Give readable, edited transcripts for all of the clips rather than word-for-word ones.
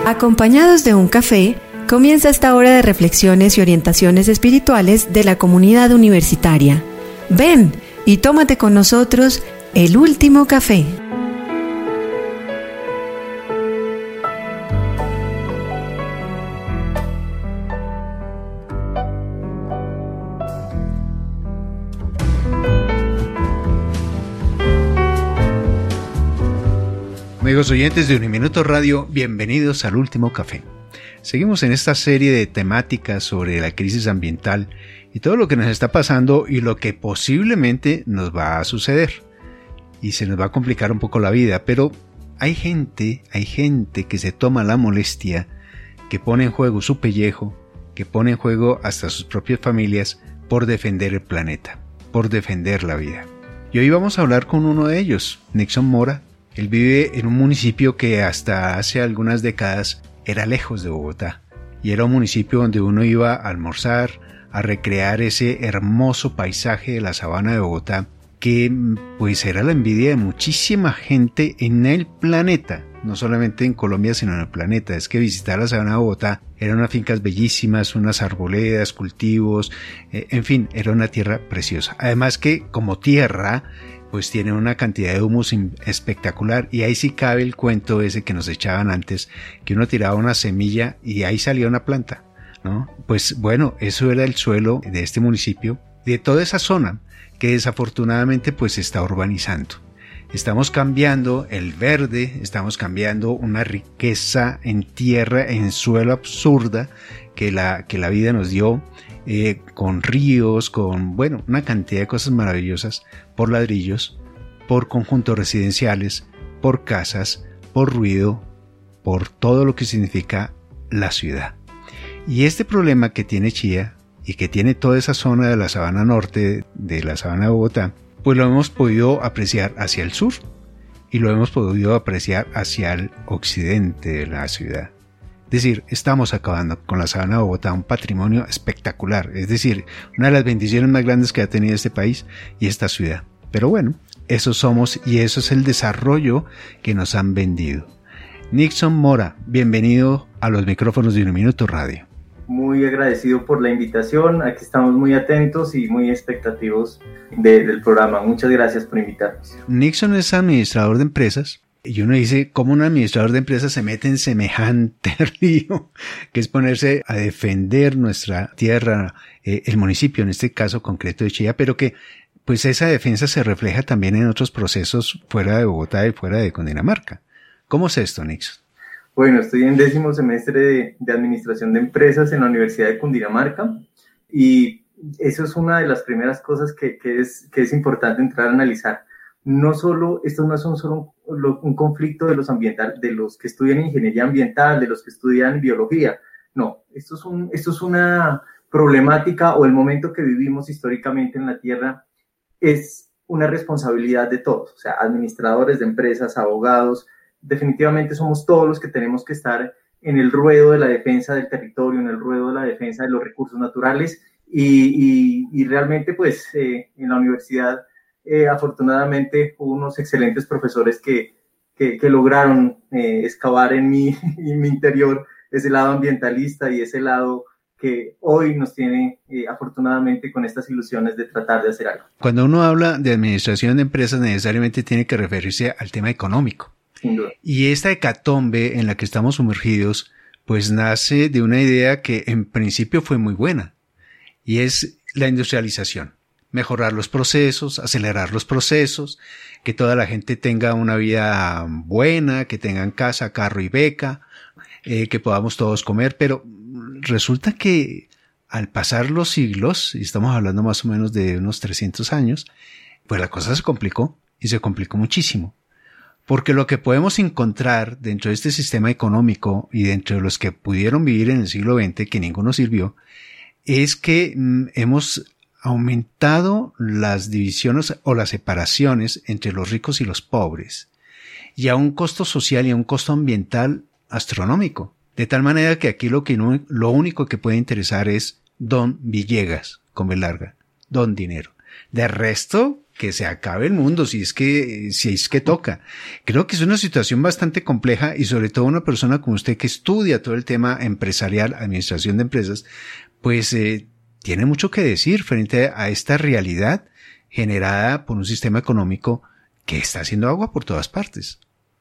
Acompañados de un café, comienza esta hora de reflexiones y orientaciones espirituales de la comunidad universitaria. Ven y tómate con nosotros el último café. Amigos oyentes de Uniminuto Radio, bienvenidos al Último Café. Seguimos en esta serie de temáticas sobre la crisis ambiental y todo lo que nos está pasando y lo que posiblemente nos va a suceder. Y se nos va a complicar un poco la vida, pero hay gente que se toma la molestia, que pone en juego su pellejo, que pone en juego hasta sus propias familias por defender el planeta, por defender la vida. Y hoy vamos a hablar con uno de ellos, Nixon Mora. Él vive en un municipio que hasta hace algunas décadas era lejos de Bogotá y era un municipio donde uno iba a almorzar, a recrear ese hermoso paisaje de la sabana de Bogotá que pues era la envidia de muchísima gente en el planeta, no solamente en Colombia sino en el planeta. Es que visitar la sabana de Bogotá eran unas fincas bellísimas, unas arboledas, cultivos, en fin, era una tierra preciosa. Además que como tierra pues tiene una cantidad de humus espectacular y ahí sí cabe el cuento ese que nos echaban antes, que uno tiraba una semilla y ahí salía una planta, ¿no? Pues bueno, eso era el suelo de este municipio, de toda esa zona que desafortunadamente pues se está urbanizando. Estamos cambiando el verde, estamos cambiando una riqueza en tierra, en suelo absurda que la vida nos dio, con ríos, con una cantidad de cosas maravillosas, por ladrillos, por conjuntos residenciales, por casas, por ruido, por todo lo que significa la ciudad. Y este problema que tiene Chía y que tiene toda esa zona de la sabana norte, de la sabana de Bogotá, pues lo hemos podido apreciar hacia el sur y lo hemos podido apreciar hacia el occidente de la ciudad. Es decir, estamos acabando con la sabana de Bogotá, un patrimonio espectacular, es decir, una de las bendiciones más grandes que ha tenido este país y esta ciudad. Pero bueno, eso somos y eso es el desarrollo que nos han vendido. Nixon Mora, bienvenido a los micrófonos de Uniminuto Radio. Muy agradecido por la invitación, aquí estamos muy atentos y muy expectativos del programa. Muchas gracias por invitarnos. Nixon es administrador de empresas. Y uno dice, ¿cómo un administrador de empresas se mete en semejante río? Que es ponerse a defender nuestra tierra, el municipio, en este caso concreto de Chía, pero que pues esa defensa se refleja también en otros procesos fuera de Bogotá y fuera de Cundinamarca. ¿Cómo es esto, Nixon? Bueno, estoy en 10º semestre de Administración de Empresas en la Universidad de Cundinamarca y eso es una de las primeras cosas que es importante entrar a analizar. Estos no son solo un conflicto de los que estudian ingeniería ambiental, de los que estudian biología. No, esto es una problemática o el momento que vivimos históricamente en la Tierra es una responsabilidad de todos, o sea, administradores de empresas, abogados, definitivamente somos todos los que tenemos que estar en el ruedo de la defensa del territorio, en el ruedo de la defensa de los recursos naturales y realmente pues en la universidad afortunadamente hubo unos excelentes profesores que lograron excavar en mi interior ese lado ambientalista y ese lado que hoy nos tiene afortunadamente con estas ilusiones de tratar de hacer algo. Cuando uno habla de administración de empresas necesariamente tiene que referirse al tema económico. Sin duda. Y esta hecatombe en la que estamos sumergidos pues nace de una idea que en principio fue muy buena y es la industrialización. Mejorar los procesos, acelerar los procesos, que toda la gente tenga una vida buena, que tengan casa, carro y beca, que podamos todos comer, pero resulta que al pasar los siglos, y estamos hablando más o menos de unos 300 años, pues la cosa se complicó y se complicó muchísimo. Porque lo que podemos encontrar dentro de este sistema económico y dentro de los que pudieron vivir en el siglo XX, que ninguno sirvió, es que hemos aumentado las divisiones o las separaciones entre los ricos y los pobres, y a un costo social y a un costo ambiental astronómico. De tal manera que aquí lo único que puede interesar es Don Villegas, con B larga, Don Dinero. De resto, que se acabe el mundo si es que toca. Creo que es una situación bastante compleja y sobre todo una persona como usted que estudia todo el tema empresarial, administración de empresas, pues tiene mucho que decir frente a esta realidad generada por un sistema económico que está haciendo agua por todas partes.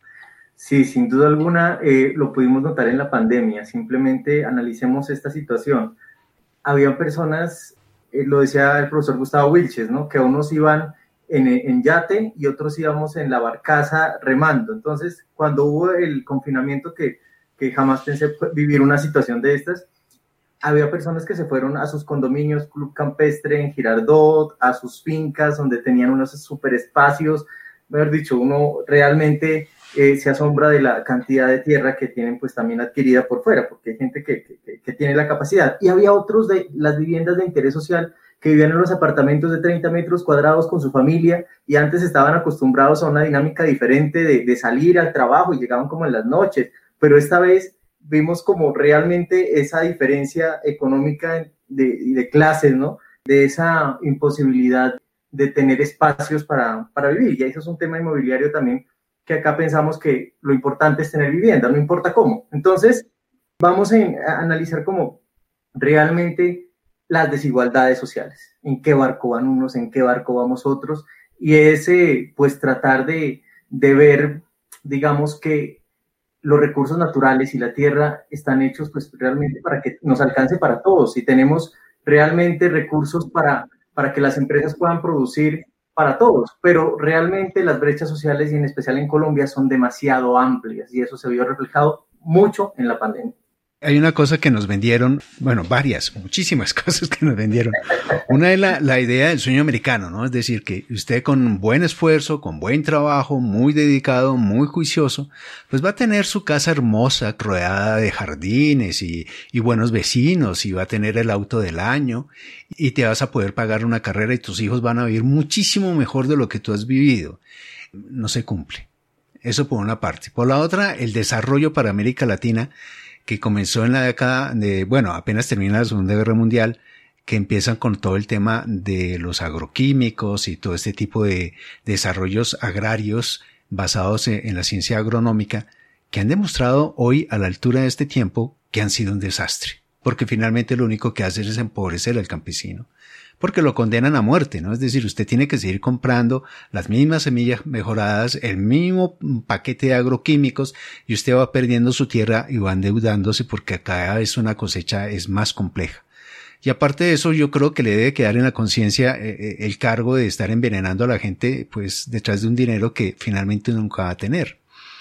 Sí, sin duda alguna, lo pudimos notar en la pandemia. Simplemente analicemos esta situación. Había personas, lo decía el profesor Gustavo Wilches, ¿no? Que unos iban en yate y otros íbamos en la barcaza remando. Entonces, cuando hubo el confinamiento, que jamás pensé vivir una situación de estas, había personas que se fueron a sus condominios, Club Campestre en Girardot, a sus fincas donde tenían unos super espacios. Mejor dicho, uno realmente se asombra de la cantidad de tierra que tienen pues también adquirida por fuera, porque hay gente que tiene la capacidad. Y había otros de las viviendas de interés social que vivían en los apartamentos de 30 metros cuadrados con su familia y antes estaban acostumbrados a una dinámica diferente de salir al trabajo y llegaban como en las noches, pero esta vez vimos como realmente esa diferencia económica de clases, ¿no? De esa imposibilidad de tener espacios para vivir. Y eso es un tema inmobiliario también, que acá pensamos que lo importante es tener vivienda, no importa cómo. Entonces, vamos a analizar como realmente las desigualdades sociales, en qué barco van unos, en qué barco vamos otros, y ese, pues, tratar de ver, digamos, que los recursos naturales y la tierra están hechos, pues, realmente para que nos alcance para todos, y tenemos realmente recursos para que las empresas puedan producir para todos, pero realmente las brechas sociales y en especial en Colombia son demasiado amplias y eso se vio reflejado mucho en la pandemia. Hay una cosa que nos vendieron, bueno, muchísimas cosas que nos vendieron. Una es la idea del sueño americano, ¿no? Es decir, que usted con buen esfuerzo, con buen trabajo, muy dedicado, muy juicioso, pues va a tener su casa hermosa, rodeada de jardines y buenos vecinos, y va a tener el auto del año, y te vas a poder pagar una carrera y tus hijos van a vivir muchísimo mejor de lo que tú has vivido. No se cumple. Eso por una parte. Por la otra, el desarrollo para América Latina, que comenzó en la década de, bueno, apenas termina la Segunda Guerra Mundial, que empiezan con todo el tema de los agroquímicos y todo este tipo de desarrollos agrarios basados en la ciencia agronómica, que han demostrado hoy, a la altura de este tiempo, que han sido un desastre, porque finalmente lo único que hacen es empobrecer al campesino, porque lo condenan a muerte, ¿no? Es decir, usted tiene que seguir comprando las mismas semillas mejoradas, el mismo paquete de agroquímicos, y usted va perdiendo su tierra y va endeudándose porque cada vez una cosecha es más compleja. Y aparte de eso, yo creo que le debe quedar en la conciencia el cargo de estar envenenando a la gente, pues, detrás de un dinero que finalmente nunca va a tener.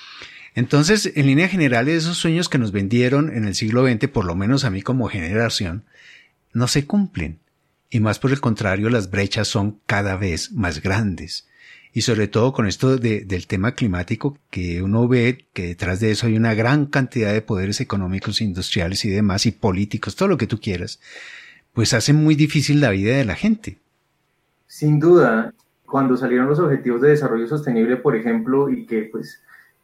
Entonces, en línea general, esos sueños que nos vendieron en el siglo XX, por lo menos a mí como generación, no se cumplen. Y más por el contrario, las brechas son cada vez más grandes. Y sobre todo con esto del tema climático, que uno ve que detrás de eso hay una gran cantidad de poderes económicos, industriales y demás, y políticos, todo lo que tú quieras, pues hace muy difícil la vida de la gente. Sin duda, cuando salieron los Objetivos de Desarrollo Sostenible, por ejemplo, y que pues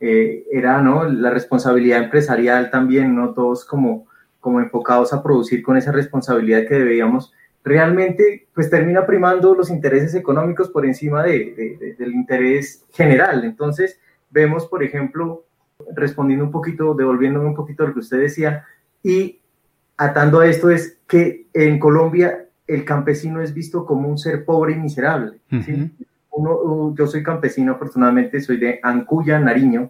era, ¿no?, la responsabilidad empresarial también, ¿no?, todos como enfocados a producir con esa responsabilidad que debíamos, realmente pues termina primando los intereses económicos por encima del interés general. Entonces vemos, por ejemplo, respondiendo un poquito, devolviéndome un poquito a lo que usted decía, y atando a esto, es que en Colombia el campesino es visto como un ser pobre y miserable, ¿sí? Yo soy campesino, afortunadamente soy de Ancuya, Nariño,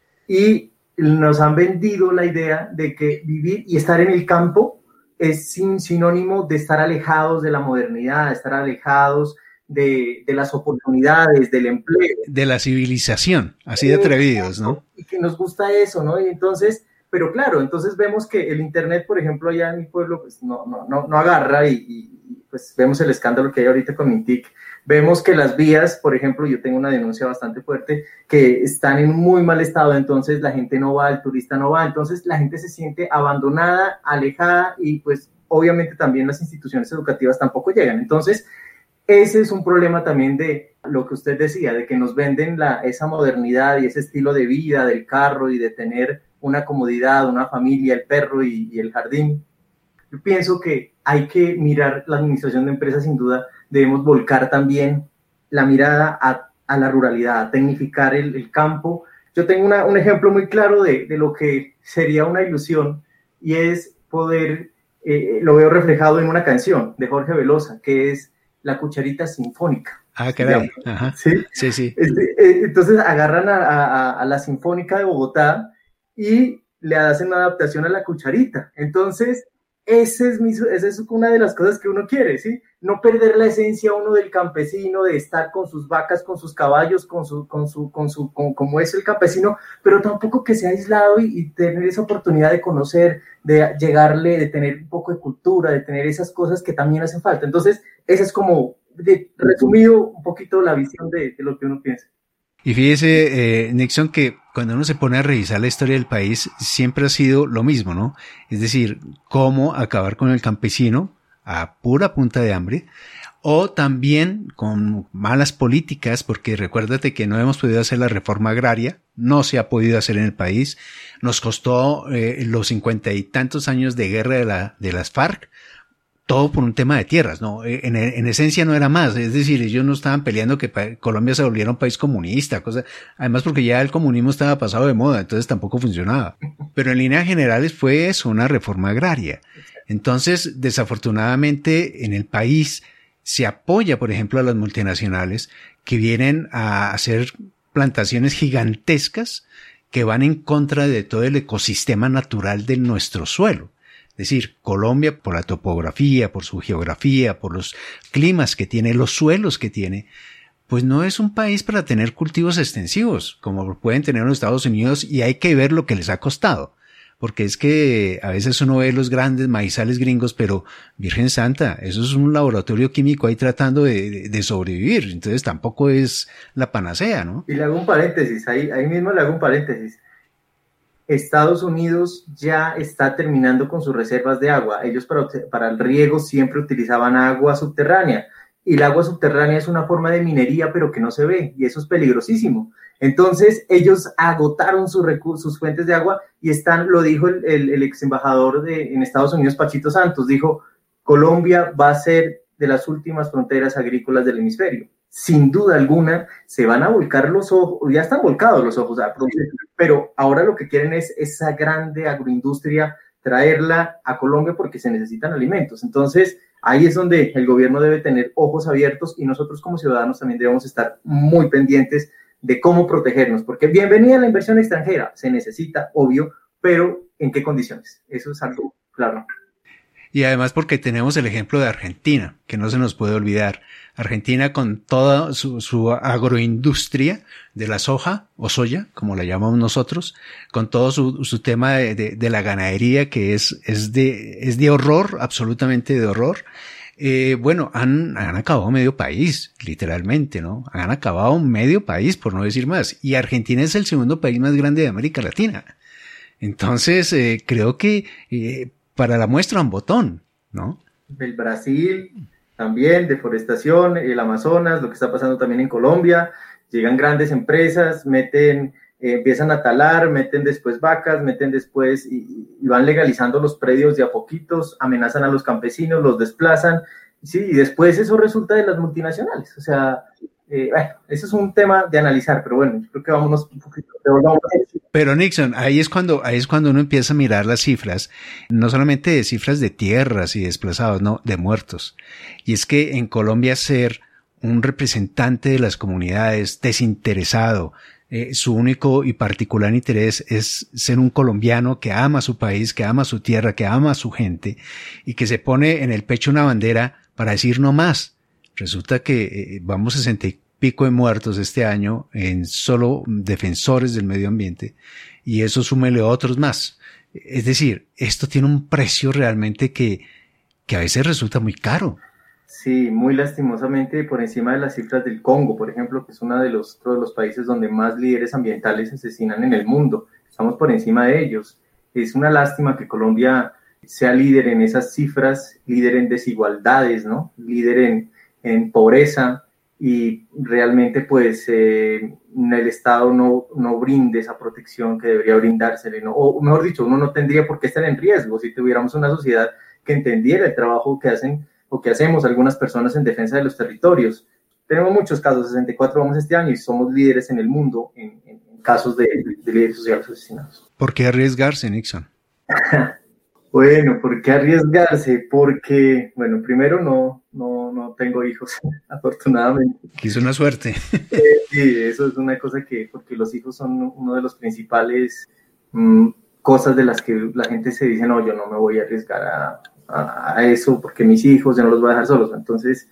y nos han vendido la idea de que vivir y estar en el campo es sinónimo de estar alejados de la modernidad, de estar alejados de las oportunidades, del empleo. De la civilización, así de atrevidos, ¿no? Y que nos gusta eso, ¿no? Y entonces, pero claro, entonces vemos que el internet, por ejemplo, allá en mi pueblo, pues no agarra y pues vemos el escándalo que hay ahorita con Mintic. Vemos que las vías, por ejemplo, yo tengo una denuncia bastante fuerte, que están en muy mal estado, entonces la gente no va, el turista no va, entonces la gente se siente abandonada, alejada, y pues obviamente también las instituciones educativas tampoco llegan. Entonces, ese es un problema también de lo que usted decía, de que nos venden esa modernidad y ese estilo de vida del carro y de tener una comodidad, una familia, el perro y el jardín. Yo pienso que hay que mirar la administración de empresas, sin duda, debemos volcar también la mirada a la ruralidad, a tecnificar el campo. Yo tengo un ejemplo muy claro de lo que sería una ilusión, y es poder, lo veo reflejado en una canción de Jorge Velosa, que es La Cucharita Sinfónica. Ah, caray. Ajá. ¿Sí? Sí, sí. Entonces agarran a la Sinfónica de Bogotá y le hacen una adaptación a La Cucharita. Entonces, esa es una de las cosas que uno quiere, ¿sí? No perder la esencia uno del campesino, de estar con sus vacas, con sus caballos, como es el campesino, pero tampoco que sea aislado y tener esa oportunidad de conocer, de llegarle, de tener un poco de cultura, de tener esas cosas que también hacen falta. Entonces, esa es como, resumido un poquito la visión de lo que uno piensa. Y fíjese, Nixon, que cuando uno se pone a revisar la historia del país, siempre ha sido lo mismo, ¿no? Es decir, cómo acabar con el campesino a pura punta de hambre, o también con malas políticas, porque recuérdate que no hemos podido hacer la reforma agraria, no se ha podido hacer en el país, nos costó los 50 y tantos años de guerra de las FARC, todo por un tema de tierras, ¿no? En esencia no era más, es decir, ellos no estaban peleando que Colombia se volviera un país comunista, además porque ya el comunismo estaba pasado de moda, entonces tampoco funcionaba. Pero en líneas generales fue eso, una reforma agraria. Entonces, desafortunadamente, en el país se apoya, por ejemplo, a las multinacionales que vienen a hacer plantaciones gigantescas que van en contra de todo el ecosistema natural de nuestro suelo. Es decir, Colombia, por la topografía, por su geografía, por los climas que tiene, los suelos que tiene, pues no es un país para tener cultivos extensivos, como pueden tener los Estados Unidos, y hay que ver lo que les ha costado. Porque es que a veces uno ve los grandes maizales gringos, pero Virgen Santa, eso es un laboratorio químico ahí tratando de sobrevivir, entonces tampoco es la panacea, ¿no? Y le hago un paréntesis, ahí mismo le hago un paréntesis. Estados Unidos ya está terminando con sus reservas de agua. Ellos para el riego siempre utilizaban agua subterránea, y el agua subterránea es una forma de minería pero que no se ve, y eso es peligrosísimo. Entonces ellos agotaron sus fuentes de agua, y lo dijo el ex embajador en Estados Unidos, Pachito Santos, dijo: Colombia va a ser de las últimas fronteras agrícolas del hemisferio. Sin duda alguna se van a volcar los ojos, ya están volcados los ojos, pero ahora lo que quieren es esa grande agroindustria, traerla a Colombia porque se necesitan alimentos. Entonces ahí es donde el gobierno debe tener ojos abiertos, y nosotros como ciudadanos también debemos estar muy pendientes de cómo protegernos, porque bienvenida la inversión extranjera, se necesita, obvio, pero ¿en qué condiciones? Eso es algo claro. Y además porque tenemos el ejemplo de Argentina, que no se nos puede olvidar. Argentina con toda su agroindustria de la soja o soya, como la llamamos nosotros, con todo su tema de la ganadería, que es de horror, absolutamente de horror. Bueno, han acabado medio país, literalmente, ¿no? Han acabado medio país, por no decir más. Y Argentina es el segundo país más grande de América Latina. Entonces, creo que para la muestra un botón, ¿no? El Brasil también, deforestación, el Amazonas, lo que está pasando también en Colombia, llegan grandes empresas, empiezan a talar, meten después vacas, y van legalizando los predios de a poquitos, amenazan a los campesinos, los desplazan, sí, y después eso resulta de las multinacionales. O sea, bueno, eso es un tema de analizar, pero bueno, creo que vámonos un poquito. Pero Nixon, ahí es cuando uno empieza a mirar las cifras, no solamente de cifras de tierras y desplazados, no, de muertos. Y es que en Colombia ser un representante de las comunidades desinteresado, su único y particular interés es ser un colombiano que ama su país, que ama su tierra, que ama a su gente, y que se pone en el pecho una bandera para decir no más. Resulta que vamos 60 y pico de muertos este año en solo defensores del medio ambiente, y eso súmele otros más. Es decir, esto tiene un precio realmente que a veces resulta muy caro. Sí, muy lastimosamente por encima de las cifras del Congo, por ejemplo, que es otro de los países donde más líderes ambientales se asesinan en el mundo. Estamos por encima de ellos. Es una lástima que Colombia sea líder en esas cifras, líder en desigualdades, ¿no? Líder en pobreza, y realmente pues el Estado no brinde esa protección que debería brindársele, ¿no? O mejor dicho, uno no tendría por qué estar en riesgo si tuviéramos una sociedad que entendiera el trabajo que hacen o que hacemos algunas personas en defensa de los territorios. tenemos muchos casos, 64 vamos este año y somos líderes en el mundo en casos de líderes sociales asesinados. ¿Por qué arriesgarse, Nixon? Bueno, ¿por qué arriesgarse? Porque, bueno, primero no tengo hijos, afortunadamente. Es una suerte. Sí, eso es una cosa porque los hijos son uno de los principales cosas de las que la gente se dice, no, yo no me voy a arriesgar a eso porque mis hijos, yo no los voy a dejar solos. Entonces,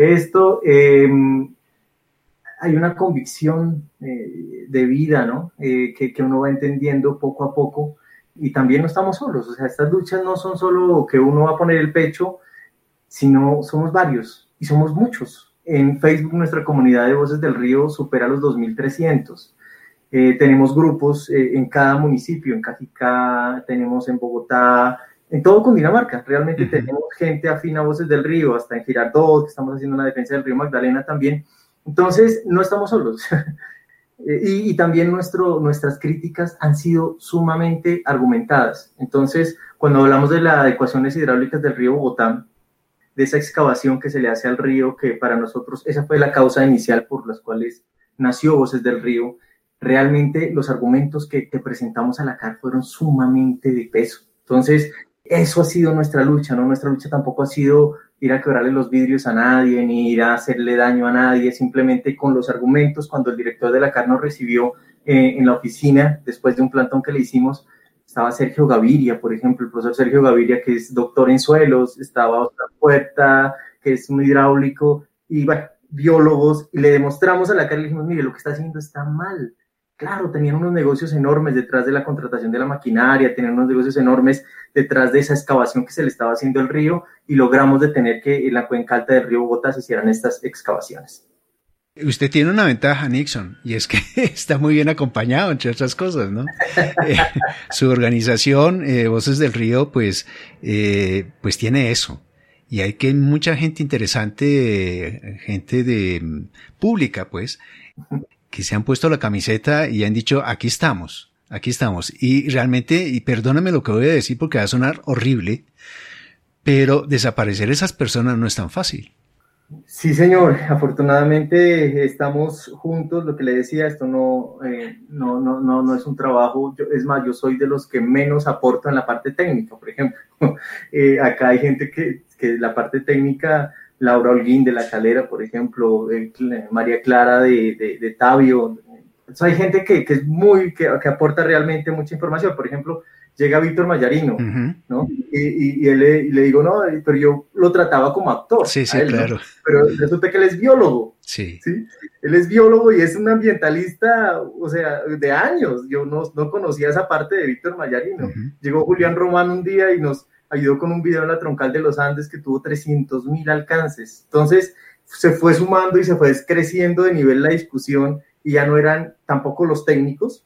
hay una convicción de vida, ¿no? Que uno va entendiendo poco a poco y también no estamos solos. O sea, estas luchas no son solo que uno va a poner el pecho, sino somos varios y somos muchos. En Facebook nuestra comunidad de Voces del Río supera los 2.300. Tenemos grupos en cada municipio, en Cajicá, tenemos en Bogotá, en todo Cundinamarca. Realmente tenemos gente afín a Voces del Río, hasta en Girardot, que estamos haciendo una defensa del río Magdalena también. Entonces, no estamos solos. Y también nuestras críticas han sido sumamente argumentadas. Entonces, cuando hablamos de las adecuaciones hidráulicas del río Bogotá, de esa excavación que se le hace al río, que para nosotros esa fue la causa inicial por las cuales nació Voces del Río, realmente los argumentos que presentamos a la CAR fueron sumamente de peso. Entonces, eso ha sido nuestra lucha, ¿no? Nuestra lucha tampoco ha sido ir a quebrarle los vidrios a nadie, ni ir a hacerle daño a nadie, simplemente con los argumentos. Cuando el director de la CAR nos recibió en la oficina, después de un plantón que le hicimos, estaba Sergio Gaviria, por ejemplo, el profesor Sergio Gaviria, que es doctor en suelos, estaba Oscar Puerta, que es un hidráulico, y bueno, biólogos, y le demostramos a la CAR, le dijimos, mire, lo que está haciendo está mal. Claro, tenían unos negocios enormes detrás de la contratación de la maquinaria, tenían unos negocios enormes detrás de esa excavación que se le estaba haciendo al río, y logramos detener que en la cuenca alta del río Bogotá se hicieran estas excavaciones. Usted tiene una ventaja, Nixon, y es que está muy bien acompañado, entre otras cosas, ¿no? Su organización, Voces del Río, pues tiene eso. Y hay que mucha gente interesante, gente pública, pues, que se han puesto la camiseta y han dicho, aquí estamos. Y realmente, y perdóname lo que voy a decir porque va a sonar horrible, pero desaparecer esas personas no es tan fácil. Sí, señor. Afortunadamente estamos juntos. Lo que le decía, esto no es un trabajo. Es más, yo soy de los que menos aporto en la parte técnica, por ejemplo. Acá hay gente que la parte técnica, Laura Holguín de La Calera, por ejemplo, María Clara de Tabio. Hay gente que aporta realmente mucha información. Por ejemplo, llega Víctor Mayarino, ¿no? Y le digo, no, pero yo lo trataba como actor. Sí, él, claro. ¿no? Pero resulta que él es biólogo. Sí. Él es biólogo y es un ambientalista, o sea, de años. Yo no conocía esa parte de Víctor Mayarino. Llegó Julián Román un día y nos ayudó con un video en la Troncal de los Andes que tuvo 300,000 alcances. Entonces, se fue sumando y se fue creciendo de nivel la discusión y ya no eran tampoco los técnicos,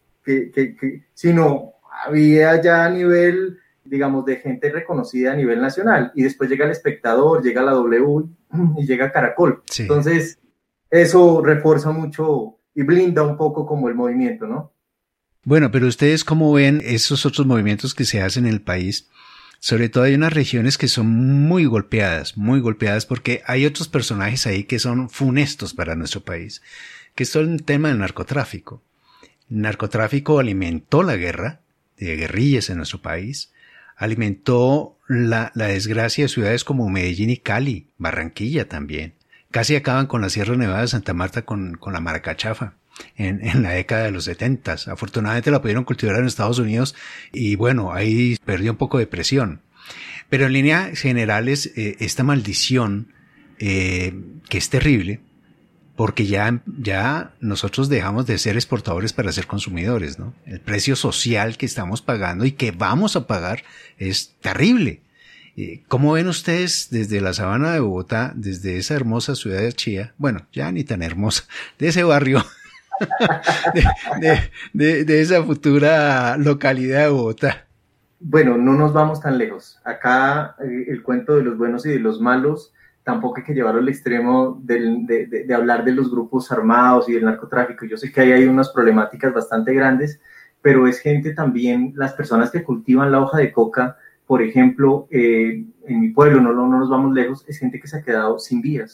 sino había ya a nivel, digamos, de gente reconocida a nivel nacional, y después llega El Espectador, llega la W y llega Caracol. Sí. Entonces, eso refuerza mucho y blinda un poco como el movimiento, ¿no? Bueno, pero ustedes cómo ven esos otros movimientos que se hacen en el país. Sobre todo hay unas regiones que son muy golpeadas porque hay otros personajes ahí que son funestos para nuestro país, que es todo el tema del narcotráfico. El narcotráfico alimentó la guerra de guerrillas en nuestro país, alimentó la desgracia de ciudades como Medellín y Cali, Barranquilla también. Casi acaban con la Sierra Nevada de Santa Marta con la maracachafa en la década de los 70. Afortunadamente la pudieron cultivar en Estados Unidos y bueno, ahí perdió un poco de presión. Pero en líneas generales, esta maldición que es terrible, porque ya nosotros dejamos de ser exportadores para ser consumidores, ¿no? El precio social que estamos pagando y que vamos a pagar es terrible. ¿Cómo ven ustedes desde la sabana de Bogotá, desde esa hermosa ciudad de Chía, bueno, ya ni tan hermosa, de ese barrio, de esa futura localidad de Bogotá? Bueno, no nos vamos tan lejos. Acá el cuento de los buenos y de los malos tampoco hay que llevarlo al extremo de hablar de los grupos armados y del narcotráfico. Yo sé que ahí hay unas problemáticas bastante grandes, pero es gente también, las personas que cultivan la hoja de coca, por ejemplo, en mi pueblo, no nos vamos lejos, es gente que se ha quedado sin vías.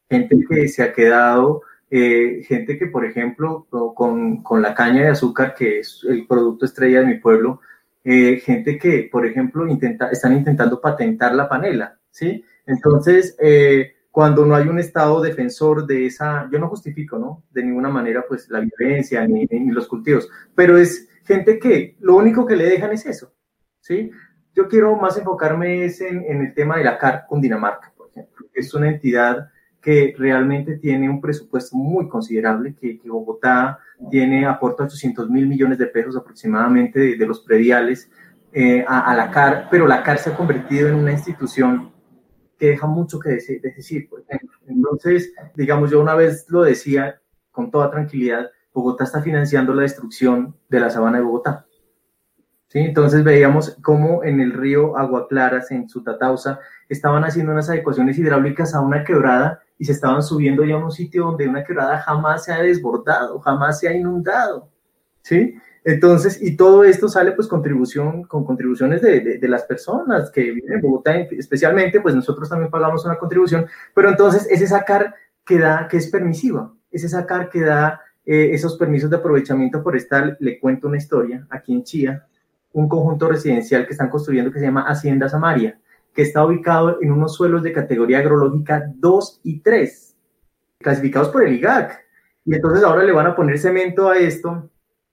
gente que se ha quedado, gente que, por ejemplo, con la caña de azúcar, que es el producto estrella de mi pueblo, gente que, por ejemplo, están intentando patentar la panela, ¿sí? Entonces, cuando no hay un Estado defensor de esa, yo no justifico, ¿no? De ninguna manera, pues, la violencia ni los cultivos, pero es gente que lo único que le dejan es eso, ¿sí? Yo quiero más enfocarme en el tema de la CAR Cundinamarca, por ejemplo. Es una entidad que realmente tiene un presupuesto muy considerable, que Bogotá aporta 800 mil millones de pesos aproximadamente de los prediales a la CAR, pero la CAR se ha convertido en una institución que deja mucho que decir, por ejemplo. Entonces, digamos, yo una vez lo decía con toda tranquilidad, Bogotá está financiando la destrucción de la sabana de Bogotá. ¿Sí? Entonces veíamos cómo en el río Agua Claras, en Sutatausa, estaban haciendo unas adecuaciones hidráulicas a una quebrada y se estaban subiendo ya a un sitio donde una quebrada jamás se ha desbordado, jamás se ha inundado, ¿sí? Entonces, y todo esto sale pues con contribuciones de las personas que viven en Bogotá, especialmente, pues nosotros también pagamos una contribución, pero entonces es esa CAR que es permisiva, es esa CAR que da esos permisos de aprovechamiento forestal. Le cuento una historia, aquí en Chía, un conjunto residencial que están construyendo que se llama Hacienda Samaria, que está ubicado en unos suelos de categoría agrológica 2 y 3, clasificados por el IGAC. Y entonces ahora le van a poner cemento a esto,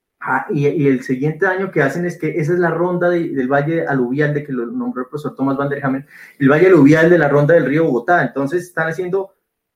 y el siguiente año que hacen es que esa es la ronda del valle aluvial, de que lo nombró el profesor Thomas van der Hamen, el valle aluvial de la ronda del río Bogotá. Entonces están haciendo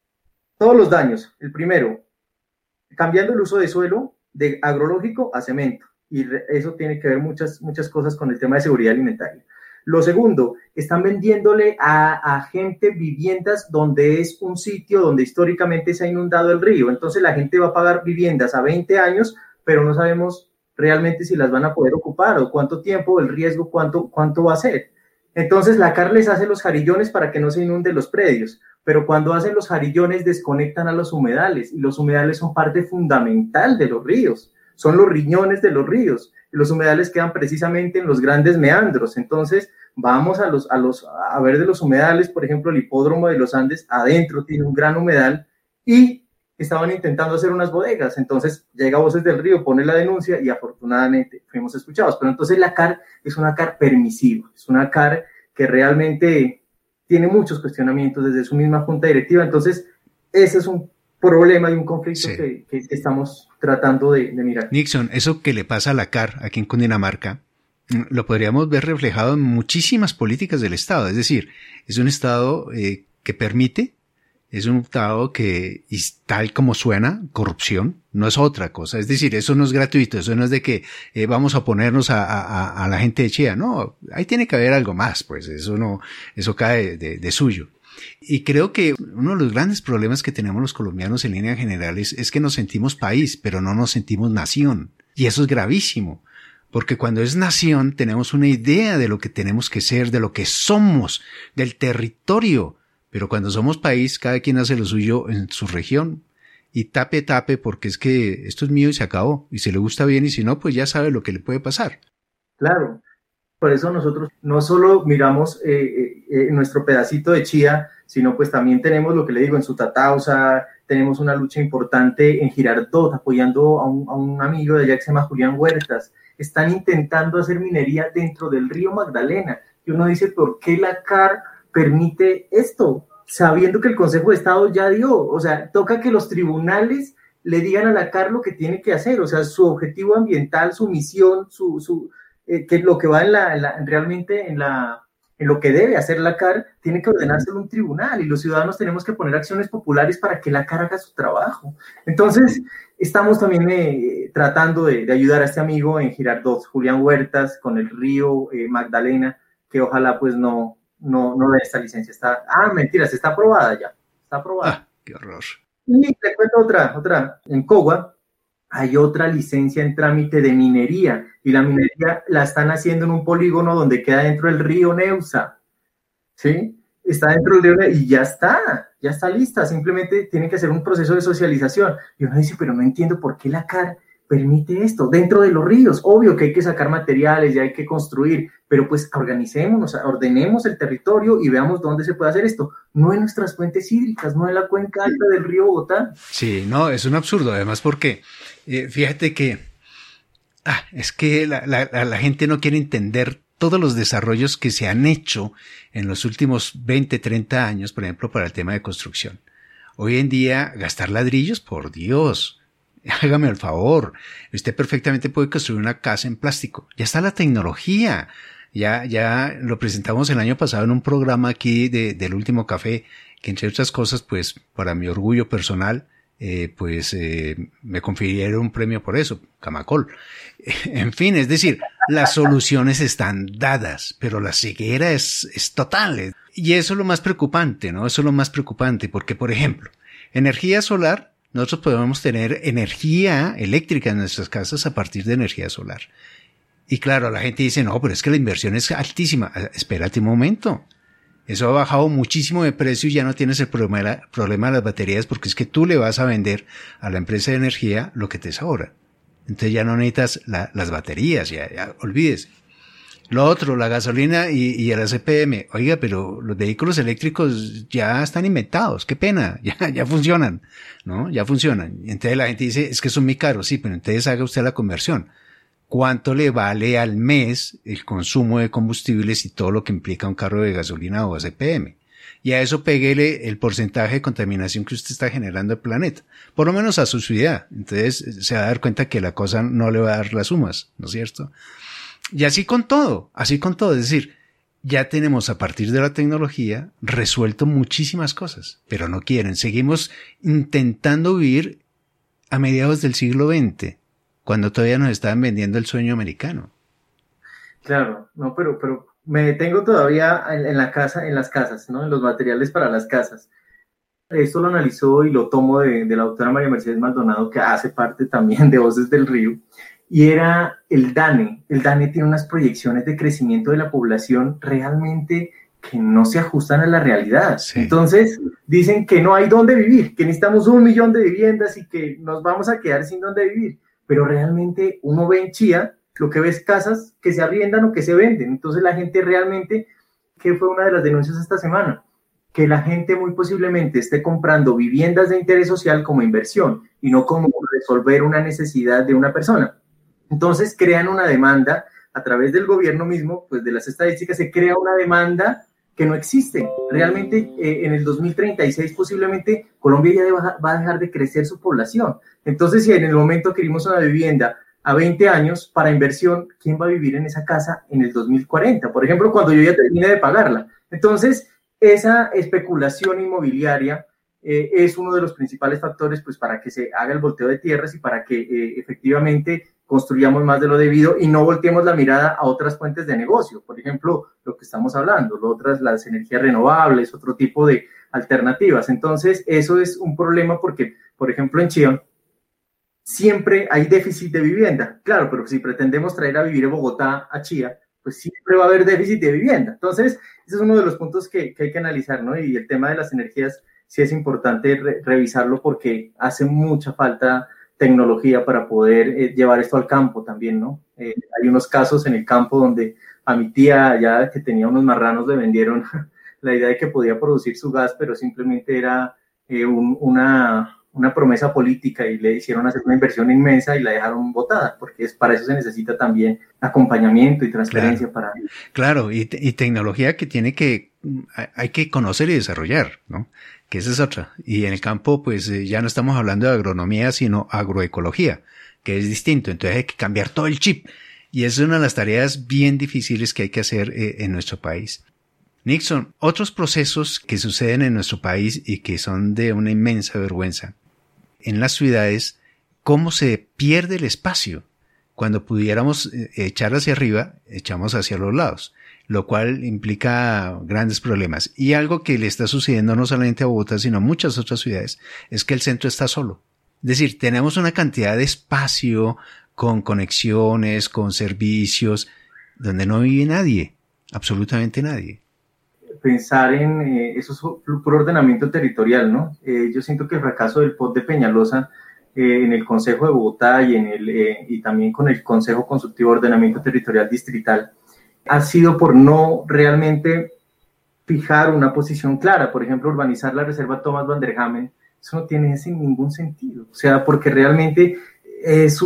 todos los daños. El primero, cambiando el uso de suelo de agrológico a cemento. Y eso tiene que ver muchas cosas con el tema de seguridad alimentaria. Lo segundo, están vendiéndole a gente viviendas donde es un sitio donde históricamente se ha inundado el río. Entonces la gente va a pagar viviendas a 20 años, pero no sabemos realmente si las van a poder ocupar o cuánto tiempo, el riesgo, cuánto va a ser. Entonces la CAR les hace los jarillones para que no se inunden los predios, pero cuando hacen los jarillones desconectan a los humedales, y los humedales son parte fundamental de los ríos. Son los riñones de los ríos, y los humedales quedan precisamente en los grandes meandros. Entonces, vamos a ver de los humedales, por ejemplo, el hipódromo de los Andes, adentro tiene un gran humedal, y estaban intentando hacer unas bodegas. Entonces, llega Voces del Río, pone la denuncia, y afortunadamente fuimos escuchados. Pero entonces la CAR es una CAR permisiva, es una CAR que realmente tiene muchos cuestionamientos desde su misma junta directiva. Entonces, ese es un problema y un conflicto, sí, que estamos tratando de mirar. Nixon, eso que le pasa a la CAR aquí en Cundinamarca, lo podríamos ver reflejado en muchísimas políticas del Estado. Es decir, es un Estado que permite, es un Estado que, y tal como suena, corrupción, no es otra cosa. Es decir, eso no es gratuito, eso no es de que vamos a oponernos a la gente de Chía. No, ahí tiene que haber algo más, pues eso cae de suyo. Y creo que uno de los grandes problemas que tenemos los colombianos en líneas generales es que nos sentimos país, pero no nos sentimos nación. Y eso es gravísimo, porque cuando es nación tenemos una idea de lo que tenemos que ser, de lo que somos, del territorio. Pero cuando somos país, cada quien hace lo suyo en su región. Y tape, porque es que esto es mío y se acabó. Y si le gusta bien y si no, pues ya sabe lo que le puede pasar. Claro. Por eso nosotros no solo miramos nuestro pedacito de Chía, sino pues también tenemos lo que le digo en Sutatausa, tenemos una lucha importante en Girardot, apoyando a un amigo de allá que se llama Julián Huertas. Están intentando hacer minería dentro del río Magdalena. Y uno dice, ¿por qué la CAR permite esto? Sabiendo que el Consejo de Estado ya dio. O sea, toca que los tribunales le digan a la CAR lo que tiene que hacer. O sea, su objetivo ambiental, su misión, que es lo que va realmente en lo que debe hacer la CAR, tiene que ordenárselo un tribunal, y los ciudadanos tenemos que poner acciones populares para que la CAR haga su trabajo. Entonces, estamos también tratando de ayudar a este amigo en Girardot, Julián Huertas, con el río Magdalena, que ojalá pues no dé esta licencia. Mentiras, está aprobada ya, está aprobada. Qué horror. Y te cuento otra, en Cogua hay otra licencia en trámite de minería, y la minería la están haciendo en un polígono donde queda dentro del río Neusa, ¿sí? Está dentro del río Neusa y ya está lista, simplemente tiene que hacer un proceso de socialización. Y uno dice, pero no entiendo por qué la CAR permite esto, dentro de los ríos. Obvio que hay que sacar materiales, ya hay que construir, pero pues organicémonos, ordenemos el territorio y veamos dónde se puede hacer esto. No en nuestras fuentes hídricas, no en la cuenca alta del río Bogotá. Sí, no, es un absurdo, además porque fíjate que es que la gente no quiere entender todos los desarrollos que se han hecho en los últimos 20, 30 años, por ejemplo, para el tema de construcción. Hoy en día, gastar ladrillos, por Dios, hágame el favor. Usted perfectamente puede construir una casa en plástico. Ya está la tecnología. Ya lo presentamos el año pasado en un programa aquí del Último Café, que entre otras cosas, pues, para mi orgullo personal, me confirieron un premio por eso, Camacol. En fin, es decir, las soluciones están dadas, pero la ceguera es total. Y eso es lo más preocupante, ¿no? Eso es lo más preocupante, porque, por ejemplo, energía solar, nosotros podemos tener energía eléctrica en nuestras casas a partir de energía solar. Y claro, la gente dice, no, pero es que la inversión es altísima. Espérate un momento. Eso ha bajado muchísimo de precio y ya no tienes el problema de las baterías, porque es que tú le vas a vender a la empresa de energía lo que te sobra. Entonces ya no necesitas las baterías, ya olvídese. Lo otro, la gasolina y el CPM. Oiga, pero los vehículos eléctricos ya están inventados. Qué pena. Ya funcionan, ¿no? Ya funcionan. Entonces la gente dice, es que son muy caros. Sí, pero entonces haga usted la conversión. ¿Cuánto le vale al mes el consumo de combustibles y todo lo que implica un carro de gasolina o CPM? Y a eso péguele el porcentaje de contaminación que usted está generando al planeta. Por lo menos a su ciudad. Entonces se va a dar cuenta que la cosa no le va a dar las sumas, ¿no es cierto? Y así con todo. Es decir, ya tenemos a partir de la tecnología resuelto muchísimas cosas, pero no quieren. Seguimos intentando vivir a mediados del siglo XX, cuando todavía nos estaban vendiendo el sueño americano. Claro, no, pero me detengo todavía en las casas, ¿no? En los materiales para las casas. Esto lo analizó y lo tomo de la doctora María Mercedes Maldonado, que hace parte también de Voces del Río, y era el DANE. El DANE tiene unas proyecciones de crecimiento de la población realmente que no se ajustan a la realidad. Sí. Entonces, dicen que no hay dónde vivir, que necesitamos 1 millón de viviendas y que nos vamos a quedar sin dónde vivir. Pero realmente uno ve en Chía, lo que ve es casas que se arriendan o que se venden. Entonces la gente realmente, que fue una de las denuncias esta semana, que la gente muy posiblemente esté comprando viviendas de interés social como inversión y no como resolver una necesidad de una persona. Entonces crean una demanda a través del gobierno mismo, pues de las estadísticas se crea una demanda que no existe. Realmente en el 2036 posiblemente Colombia ya va a dejar de crecer su población. Entonces, si en el momento queremos una vivienda a 20 años para inversión, ¿quién va a vivir en esa casa en el 2040? Por ejemplo, cuando yo ya termine de pagarla. Entonces, esa especulación inmobiliaria es uno de los principales factores pues, para que se haga el volteo de tierras y para que efectivamente construyamos más de lo debido y no volteemos la mirada a otras fuentes de negocio. Por ejemplo, lo que estamos hablando, las energías renovables, otro tipo de alternativas. Entonces, eso es un problema porque, por ejemplo, en Chía siempre hay déficit de vivienda. Claro, pero si pretendemos traer a vivir en Bogotá a Chía, pues siempre va a haber déficit de vivienda. Entonces, ese es uno de los puntos que hay que analizar, ¿no? Y el tema de las energías sí es importante revisarlo porque hace mucha falta tecnología para poder llevar esto al campo también, ¿no? Hay unos casos en el campo donde a mi tía, ya que tenía unos marranos, le vendieron la idea de que podía producir su gas, pero simplemente era una promesa política y le hicieron hacer una inversión inmensa y la dejaron botada, porque para eso se necesita también acompañamiento y transferencia. Claro, y tecnología que hay que conocer y desarrollar, ¿no? Que esa es otra. Y en el campo, pues ya no estamos hablando de agronomía, sino agroecología, que es distinto. Entonces hay que cambiar todo el chip. Y esa es una de las tareas bien difíciles que hay que hacer en nuestro país. Nixon, otros procesos que suceden en nuestro país y que son de una inmensa vergüenza. En las ciudades, ¿cómo se pierde el espacio? Cuando pudiéramos echar hacia arriba, echamos hacia los lados, lo cual implica grandes problemas. Y algo que le está sucediendo no solamente a Bogotá, sino a muchas otras ciudades, es que el centro está solo. Es decir, tenemos una cantidad de espacio con conexiones, con servicios, donde no vive nadie, absolutamente nadie. Pensar en eso es puro ordenamiento territorial, ¿no? Yo siento que el fracaso del POT de Peñalosa en el Consejo de Bogotá y también con el Consejo Consultivo de Ordenamiento Territorial Distrital, ha sido por no realmente fijar una posición clara. Por ejemplo, urbanizar la reserva Thomas van der Hamen, eso no tiene ningún sentido. O sea, porque realmente es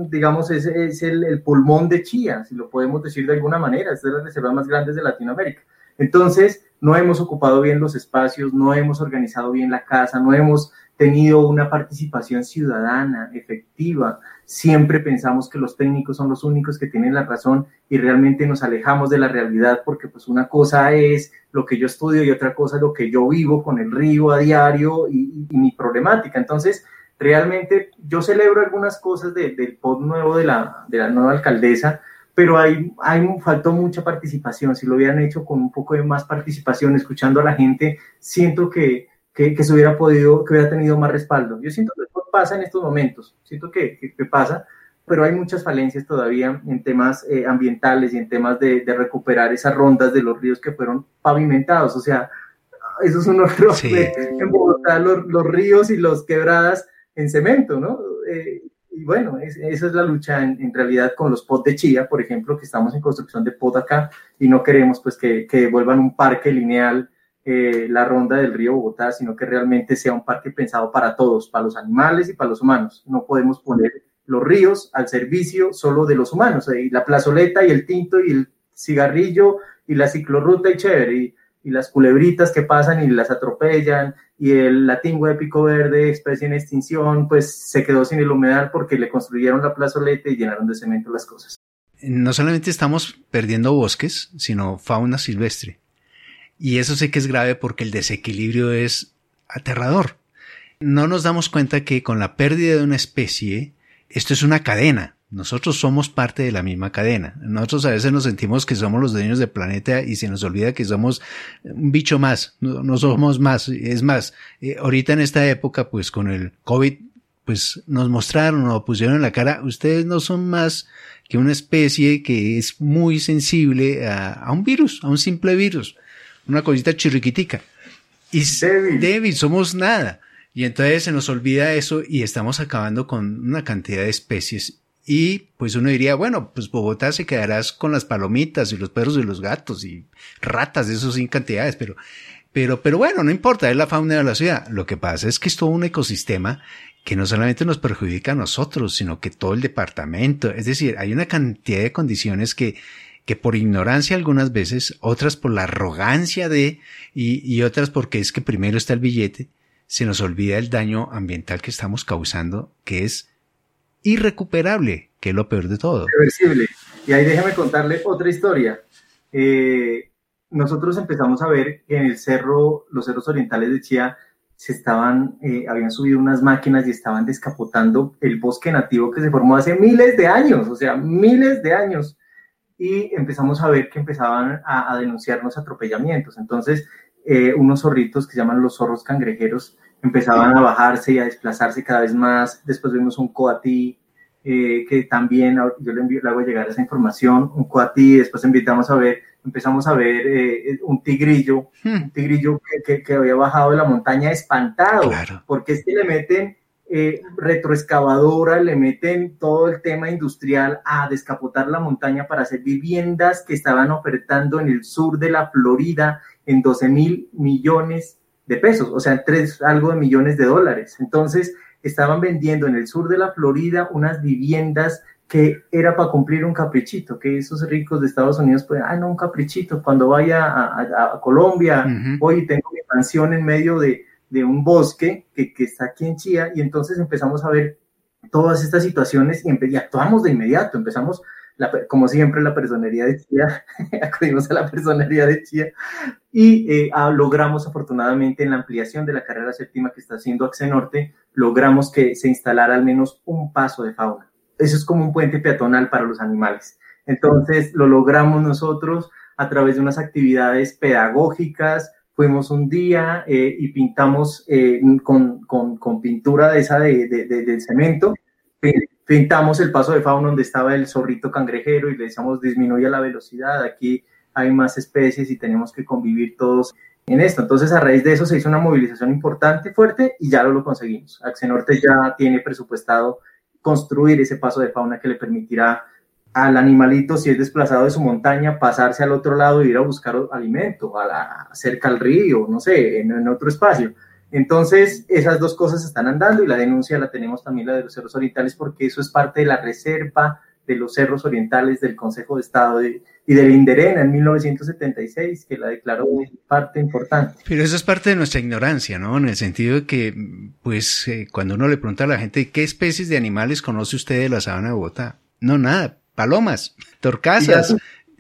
el pulmón de Chía, si lo podemos decir de alguna manera, es de las reservas más grandes de Latinoamérica. Entonces, no hemos ocupado bien los espacios, no hemos organizado bien la casa, no hemos tenido una participación ciudadana efectiva. Siempre pensamos que los técnicos son los únicos que tienen la razón y realmente nos alejamos de la realidad, porque pues una cosa es lo que yo estudio y otra cosa es lo que yo vivo con el río a diario y mi problemática. Entonces, realmente yo celebro algunas cosas del POT nuevo de la nueva alcaldesa, pero faltó mucha participación. Si lo hubieran hecho con un poco de más participación, escuchando a la gente, siento que se hubiera podido, que hubiera tenido más respaldo. Yo siento que esto pasa en estos momentos, siento que pasa, pero hay muchas falencias todavía en temas ambientales y en temas de recuperar esas rondas de los ríos que fueron pavimentados. O sea, eso es un horror. Sí. En Bogotá los ríos y las quebradas en cemento, ¿no? Y bueno, esa es la lucha en realidad con los POT de Chía, por ejemplo, que estamos en construcción de POT acá y no queremos pues que devuelvan un parque lineal la ronda del río Bogotá, sino que realmente sea un parque pensado para todos, para los animales y para los humanos. No podemos poner los ríos al servicio solo de los humanos, y la plazoleta y el tinto y el cigarrillo y la ciclorruta y chévere, y las culebritas que pasan y las atropellan, y el latingo de pico verde, especie en extinción, pues se quedó sin el humedal porque le construyeron la plazoleta y llenaron de cemento las cosas. No solamente estamos perdiendo bosques, sino fauna silvestre. Y eso sé que es grave porque el desequilibrio es aterrador. No nos damos cuenta que con la pérdida de una especie, esto es una cadena. Nosotros somos parte de la misma cadena. Nosotros a veces nos sentimos que somos los dueños del planeta y se nos olvida que somos un bicho más. No somos más. Es más, ahorita en esta época, pues con el COVID, pues nos mostraron o pusieron en la cara, ustedes no son más que una especie que es muy sensible a un virus, a un simple virus. Una cosita chirriquitica. Y débil, somos nada. Y entonces se nos olvida eso y estamos acabando con una cantidad de especies. Y pues uno diría, bueno, pues Bogotá se quedarás con las palomitas y los perros y los gatos y ratas, eso sin cantidades, pero bueno, no importa, es la fauna de la ciudad. Lo que pasa es que es todo un ecosistema que no solamente nos perjudica a nosotros, sino que todo el departamento. Es decir, hay una cantidad de condiciones que por ignorancia algunas veces, otras por la arrogancia y otras porque es que primero está el billete, se nos olvida el daño ambiental que estamos causando, que es irrecuperable, que es lo peor de todo. Irreversible. Y ahí déjeme contarle otra historia. Nosotros empezamos a ver que en los cerros orientales de Chía habían subido unas máquinas y estaban descapotando el bosque nativo que se formó hace miles de años, o sea, miles de años. Y empezamos a ver que empezaban a denunciarnos atropellamientos. Entonces, unos zorritos que se llaman los zorros cangrejeros empezaban a bajarse y a desplazarse cada vez más. Después vimos un coatí, que también yo le hago llegar esa información, un coatí. Después empezamos a ver un tigrillo que había bajado de la montaña espantado, claro. Porque es que le meten retroexcavadora, le meten todo el tema industrial a descapotar la montaña para hacer viviendas que estaban ofertando en el sur de la Florida en 12,000 millones de pesos, o sea, algo de millones de dólares. Entonces, estaban vendiendo en el sur de la Florida unas viviendas que era para cumplir un caprichito, que esos ricos de Estados Unidos pueden, no, un caprichito, cuando vaya a Colombia, hoy tengo mi mansión en medio de un bosque que está aquí en Chía, y entonces empezamos a ver todas estas situaciones y actuamos de inmediato. Empezamos, como siempre, la personería de Chía, acudimos a la personería de Chía y logramos afortunadamente en la ampliación de la carrera séptima que está haciendo Accenorte, logramos que se instalara al menos un paso de fauna. Eso es como un puente peatonal para los animales. Entonces lo logramos nosotros a través de unas actividades pedagógicas. Fuimos un día y pintamos con pintura de esa del cemento, pintamos el paso de fauna donde estaba el zorrito cangrejero y le decíamos disminuya la velocidad, aquí hay más especies y tenemos que convivir todos en esto. Entonces, a raíz de eso se hizo una movilización importante, fuerte, y ya lo conseguimos. Accenorte ya tiene presupuestado construir ese paso de fauna que le permitirá al animalito, si es desplazado de su montaña, pasarse al otro lado e ir a buscar alimento, cerca al río, no sé, en otro espacio. Entonces, esas dos cosas están andando, y la denuncia la tenemos también, la de los cerros orientales, porque eso es parte de la reserva de los cerros orientales del Consejo de Estado y del INDERENA en 1976, que la declaró parte importante. Pero eso es parte de nuestra ignorancia, ¿no? En el sentido de que, pues, cuando uno le pregunta a la gente, ¿qué especies de animales conoce usted de la sabana de Bogotá? No, nada, palomas, torcasas,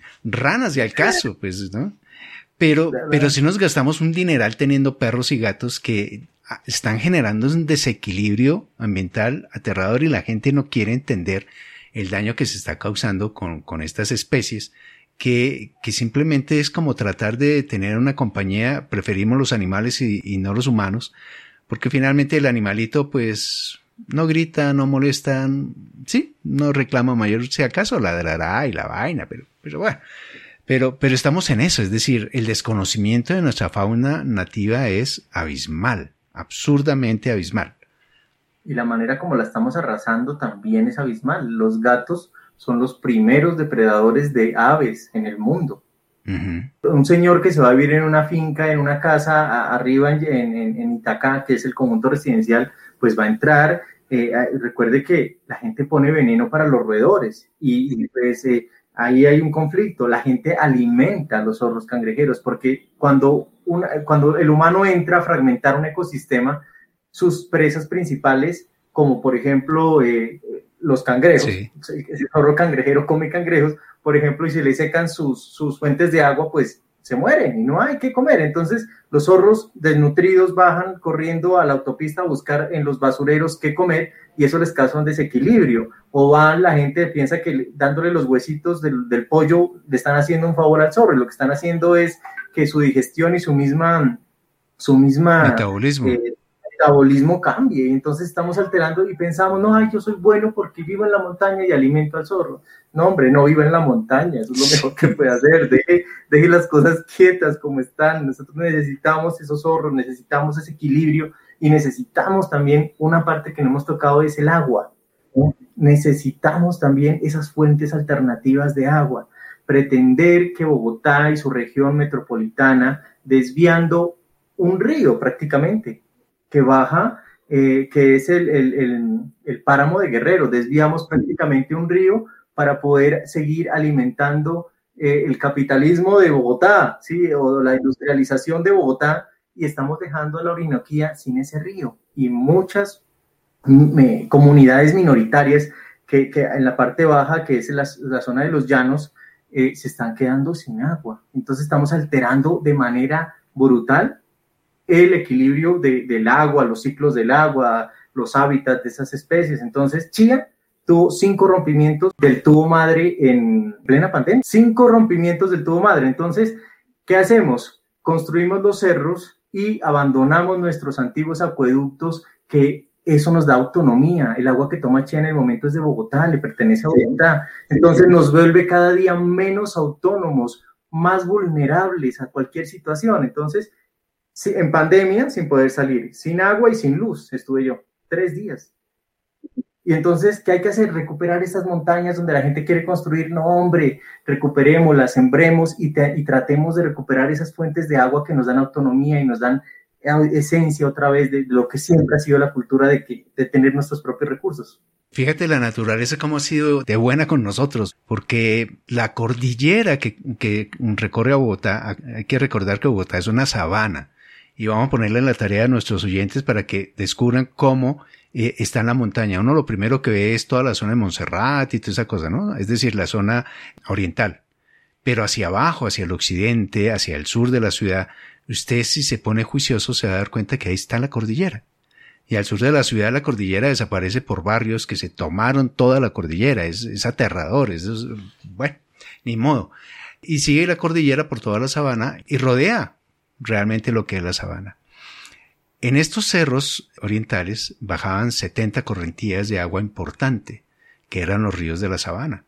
ranas de al caso, pues, ¿no? Pero si nos gastamos un dineral teniendo perros y gatos que están generando un desequilibrio ambiental aterrador, y la gente no quiere entender el daño que se está causando con estas especies, que simplemente es como tratar de tener una compañía. Preferimos los animales y no los humanos, porque finalmente el animalito pues no grita, no molesta, sí, no reclama mayor, si acaso ladrará y la vaina, pero bueno. Pero estamos en eso, es decir, el desconocimiento de nuestra fauna nativa es abismal, absurdamente abismal. Y la manera como la estamos arrasando también es abismal. Los gatos son los primeros depredadores de aves en el mundo. Uh-huh. Un señor que se va a vivir en una finca, en una casa arriba en Itacá, que es el conjunto residencial, pues va a entrar. Recuerde que la gente pone veneno para los roedores y pues ahí hay un conflicto. La gente alimenta a los zorros cangrejeros, porque cuando el humano entra a fragmentar un ecosistema, sus presas principales, como por ejemplo los cangrejos, sí. El zorro cangrejero come cangrejos, por ejemplo, y si le secan sus fuentes de agua, pues se mueren y no hay que comer. Entonces los zorros desnutridos bajan corriendo a la autopista a buscar en los basureros qué comer, y eso les causa un desequilibrio. O la gente piensa que dándole los huesitos del pollo le están haciendo un favor al zorro, y lo que están haciendo es que su digestión y su misma metabolismo cambie, y entonces estamos alterando y pensamos, no, yo soy bueno porque vivo en la montaña y alimento al zorro. No, hombre, no viva en la montaña, eso es lo mejor que puede hacer. Deje las cosas quietas como están. Nosotros necesitamos esos zorros, necesitamos ese equilibrio, y necesitamos también una parte que no hemos tocado, es el agua. Necesitamos también esas fuentes alternativas de agua. Pretender que Bogotá y su región metropolitana, desviando un río prácticamente, que baja, que es el páramo de Guerrero, desviamos prácticamente un río para poder seguir alimentando el capitalismo de Bogotá, ¿sí? O la industrialización de Bogotá, y estamos dejando a la Orinoquía sin ese río, y muchas comunidades minoritarias que en la parte baja, que es la zona de los llanos, se están quedando sin agua. Entonces estamos alterando de manera brutal el equilibrio del agua, los ciclos del agua, los hábitats de esas especies. Entonces Chía tuvo 5 rompimientos del tubo madre en plena pandemia. 5 rompimientos del tubo madre. Entonces, ¿qué hacemos? Construimos los cerros y abandonamos nuestros antiguos acueductos, que eso nos da autonomía. El agua que toma Chía en el momento es de Bogotá, le pertenece a Bogotá. Entonces nos vuelve cada día menos autónomos, más vulnerables a cualquier situación. Entonces, sí, en pandemia, sin poder salir, sin agua y sin luz, estuve yo 3 días. Y entonces, ¿qué hay que hacer? Recuperar estas montañas donde la gente quiere construir. No, hombre, recuperémoslas, sembremos y tratemos de recuperar esas fuentes de agua que nos dan autonomía y nos dan esencia otra vez de lo que siempre ha sido la cultura de tener nuestros propios recursos. Fíjate la naturaleza cómo ha sido de buena con nosotros, porque la cordillera que recorre a Bogotá, hay que recordar que Bogotá es una sabana, y vamos a ponerle en la tarea a nuestros oyentes para que descubran cómo está en la montaña. Uno lo primero que ve es toda la zona de Montserrat y toda esa cosa, ¿no? Es decir, la zona oriental. Pero hacia abajo, hacia el occidente, hacia el sur de la ciudad, usted, si se pone juicioso, se va a dar cuenta que ahí está la cordillera. Y al sur de la ciudad la cordillera desaparece por barrios que se tomaron toda la cordillera. Es aterrador, bueno, ni modo. Y sigue la cordillera por toda la sabana y rodea realmente lo que es la sabana. En estos cerros orientales bajaban 70 correntías de agua importante, que eran los ríos de la sabana.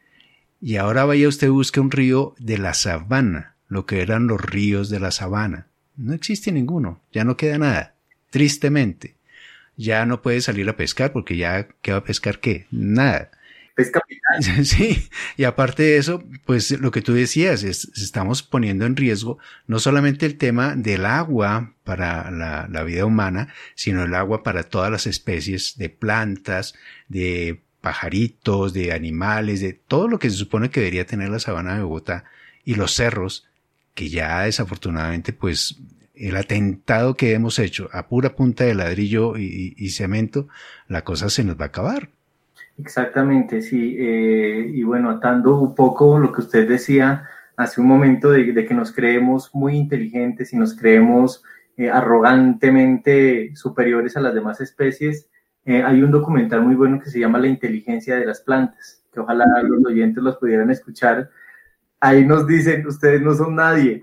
Y ahora vaya usted, busque un río de la sabana, lo que eran los ríos de la sabana. No existe ninguno, ya no queda nada, tristemente. Ya no puede salir a pescar porque ya, ¿qué va a pescar qué? Nada. Pesca capital. Sí, y aparte de eso, pues lo que tú decías, estamos poniendo en riesgo no solamente el tema del agua para la vida humana, sino el agua para todas las especies de plantas, de pajaritos, de animales, de todo lo que se supone que debería tener la sabana de Bogotá y los cerros, que ya desafortunadamente pues el atentado que hemos hecho a pura punta de ladrillo y cemento, la cosa se nos va a acabar. Exactamente, sí. Y bueno, atando un poco lo que usted decía hace un momento de que nos creemos muy inteligentes y nos creemos arrogantemente superiores a las demás especies, hay un documental muy bueno que se llama La inteligencia de las plantas, que ojalá los oyentes los pudieran escuchar. Ahí nos dicen, ustedes no son nadie.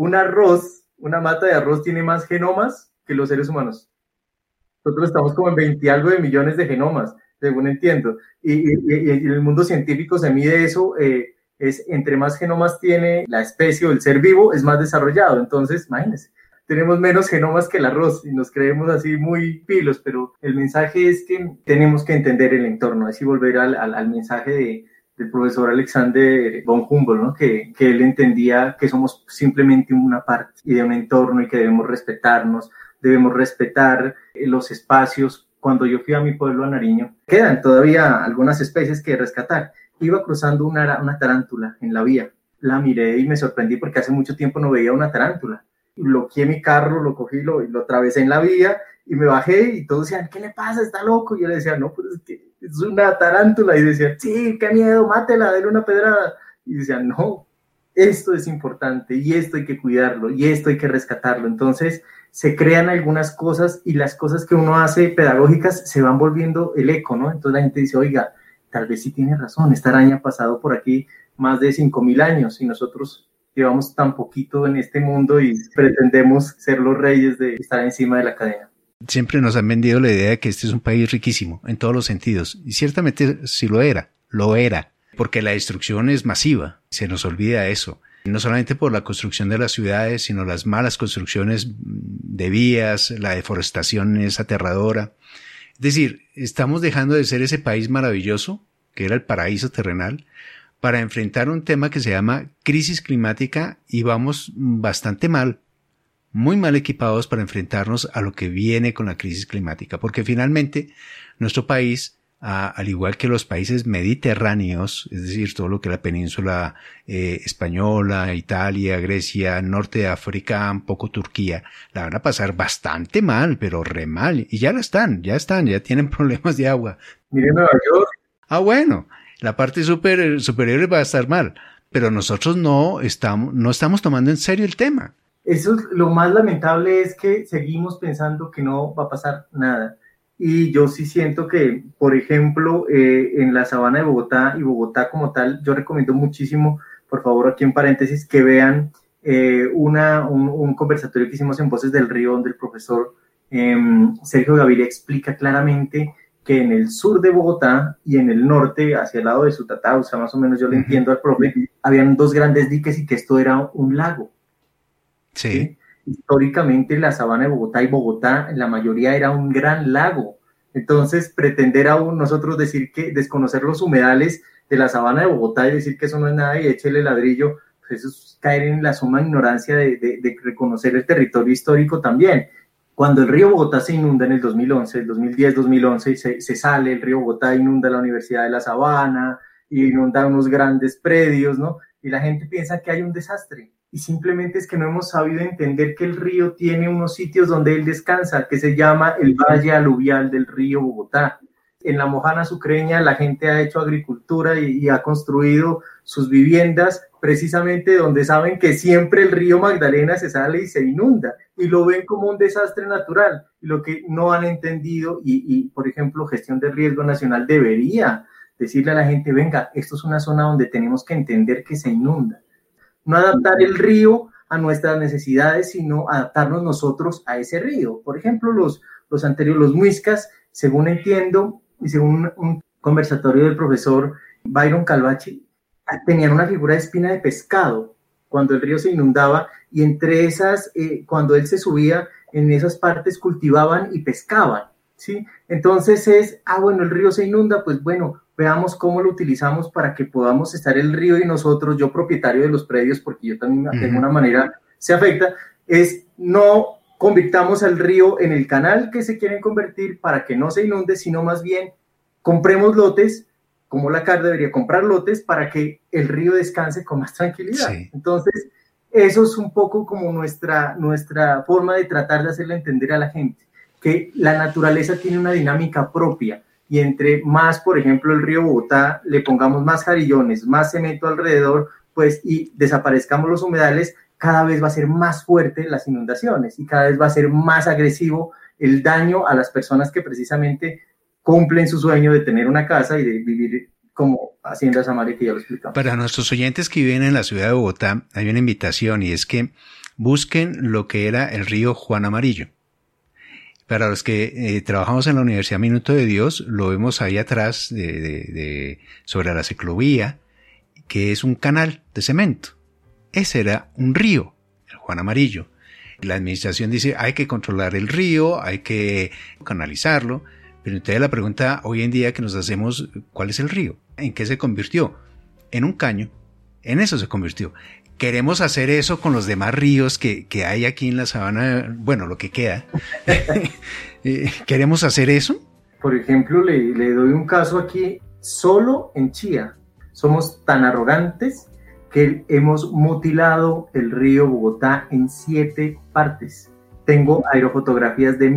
Una mata de arroz tiene más genomas que los seres humanos. Nosotros estamos como en 20 y algo de millones de genomas, según entiendo. Y en el mundo científico se mide eso, es entre más genomas tiene la especie o el ser vivo, es más desarrollado. Entonces, imagínense, tenemos menos genomas que el arroz y nos creemos así muy pilos, pero el mensaje es que tenemos que entender el entorno, así volver al mensaje del profesor Alexander von Humboldt, ¿no? Que él entendía que somos simplemente una parte y de un entorno y que debemos respetarnos, debemos respetar los espacios. Cuando yo fui a mi pueblo, a Nariño, quedan todavía algunas especies que rescatar. Iba cruzando una tarántula en la vía. La miré y me sorprendí porque hace mucho tiempo no veía una tarántula. Bloqueé mi carro, lo cogí, lo atravesé en la vía y me bajé y todos decían, ¿qué le pasa? ¿Está loco? Y yo le decía, no, pues es que es una tarántula. Y decían, sí, qué miedo, mátela, dele una pedrada. Y decían, no, esto es importante y esto hay que cuidarlo y esto hay que rescatarlo. Entonces se crean algunas cosas y las cosas que uno hace pedagógicas se van volviendo el eco, ¿no? Entonces la gente dice, oiga, tal vez sí tiene razón, esta araña ha pasado por aquí más de 5.000 años y nosotros llevamos tan poquito en este mundo y pretendemos ser los reyes de estar encima de la cadena. Siempre nos han vendido la idea de que este es un país riquísimo en todos los sentidos y ciertamente sí lo era, porque la destrucción es masiva, se nos olvida eso. No solamente por la construcción de las ciudades, sino las malas construcciones de vías, la deforestación es aterradora. Es decir, estamos dejando de ser ese país maravilloso, que era el paraíso terrenal, para enfrentar un tema que se llama crisis climática y vamos bastante mal, muy mal equipados para enfrentarnos a lo que viene con la crisis climática, porque finalmente nuestro país, al igual que los países mediterráneos, es decir, todo lo que es la península española, Italia, Grecia, norte de África, un poco Turquía, la van a pasar bastante mal, pero re mal, y ya ya tienen problemas de agua. Miren Nueva York. Bueno, la parte superior va a estar mal, pero nosotros no estamos tomando en serio el tema. Eso es lo más lamentable, es que seguimos pensando que no va a pasar nada. Y yo sí siento que, por ejemplo, en la sabana de Bogotá y Bogotá como tal, yo recomiendo muchísimo, por favor, aquí en paréntesis, que vean un conversatorio que hicimos en Voces del Río, donde el profesor Sergio Gaviria explica claramente que en el sur de Bogotá y en el norte, hacia el lado de Sutatá, o sea, más o menos yo le entiendo al profe, habían dos grandes diques y que esto era un lago. Sí. Históricamente la sabana de Bogotá y Bogotá, en la mayoría era un gran lago. Entonces, pretender aún nosotros desconocer los humedales de la sabana de Bogotá y decir que eso no es nada y échele ladrillo, pues eso es caer en la suma ignorancia de reconocer el territorio histórico también. Cuando el río Bogotá se inunda en el 2011, el 2010-2011, se sale, el río Bogotá inunda la Universidad de la Sabana, inunda unos grandes predios, ¿no? Y la gente piensa que hay un desastre. Y simplemente es que no hemos sabido entender que el río tiene unos sitios donde él descansa, que se llama el Valle Aluvial del río Bogotá. En la Mojana Sucreña la gente ha hecho agricultura y ha construido sus viviendas precisamente donde saben que siempre el río Magdalena se sale y se inunda y lo ven como un desastre natural. Y lo que no han entendido y por ejemplo, Gestión de Riesgo Nacional debería decirle a la gente, venga, esto es una zona donde tenemos que entender que se inunda. No adaptar el río a nuestras necesidades, sino adaptarnos nosotros a ese río. Por ejemplo, los muiscas, según entiendo, y según un conversatorio del profesor Byron Calvache, tenían una figura de espina de pescado. cuando el río se inundaba, y entre esas, cuando él se subía, en esas partes cultivaban y pescaban, ¿sí? Entonces bueno, el río se inunda, pues bueno, veamos cómo lo utilizamos para que podamos estar el río y nosotros, yo propietario de los predios, porque yo también de alguna manera se afecta, es no convirtamos al río en el canal que se quieren convertir para que no se inunde, sino más bien compremos lotes, como la CAR debería comprar lotes para que el río descanse con más tranquilidad. Sí. Entonces, eso es un poco como nuestra forma de tratar de hacerle entender a la gente, que la naturaleza tiene una dinámica propia, y entre más, por ejemplo, el río Bogotá, le pongamos más jarillones, más cemento alrededor, pues, y desaparezcamos los humedales, cada vez va a ser más fuerte las inundaciones y cada vez va a ser más agresivo el daño a las personas que precisamente cumplen su sueño de tener una casa y de vivir como Hacienda Samaria, que ya lo explicamos. Para nuestros oyentes que viven en la ciudad de Bogotá, hay una invitación, y es que busquen lo que era el río Juan Amarillo. Para los que trabajamos en la Universidad Minuto de Dios, lo vemos ahí atrás sobre la ciclovía, que es un canal de cemento. Ese era un río, el Juan Amarillo. La administración dice, hay que controlar el río, hay que canalizarlo, pero entonces la pregunta hoy en día que nos hacemos, ¿cuál es el río? ¿En qué se convirtió? En un caño, en eso se convirtió. ¿Queremos hacer eso con los demás ríos que hay aquí en la sabana? Bueno, lo que queda. ¿Queremos hacer eso? Por ejemplo, le doy un caso aquí, solo en Chía. Somos tan arrogantes que hemos mutilado el río Bogotá en 7 partes. Tengo aerofotografías de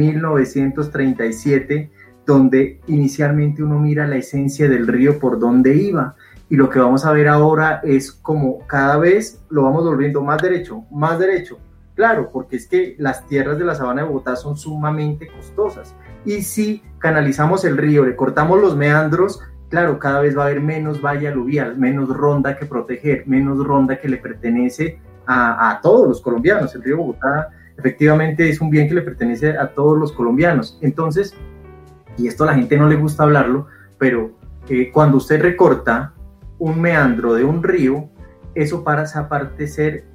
1937, donde inicialmente uno mira la esencia del río por dónde iba, y lo que vamos a ver ahora es como cada vez lo vamos volviendo más derecho, claro, porque es que las tierras de la sabana de Bogotá son sumamente costosas, y si canalizamos el río, le cortamos los meandros, claro, cada vez va a haber menos valle aluvial, menos ronda que proteger, menos ronda que le pertenece a todos los colombianos. El río Bogotá efectivamente es un bien que le pertenece a todos los colombianos. Entonces, y esto a la gente no le gusta hablarlo, pero cuando usted recorta un meandro de un río, eso para esa parte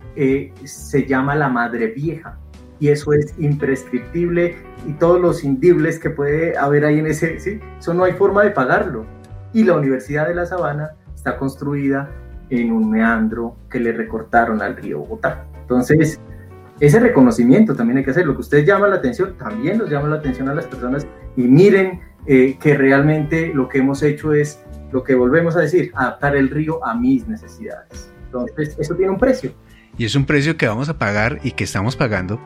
se llama la madre vieja, y eso es imprescriptible, y todos los indibles que puede haber ahí en ese, ¿sí? Eso no hay forma de pagarlo. Y la Universidad de la Sabana está construida en un meandro que le recortaron al río Bogotá. Entonces, ese reconocimiento también hay que hacer. Lo que usted llama la atención, también los llama la atención a las personas, y miren que realmente lo que hemos hecho es, lo que volvemos a decir, adaptar el río a mis necesidades. Entonces, eso tiene un precio. Y es un precio que vamos a pagar y que estamos pagando,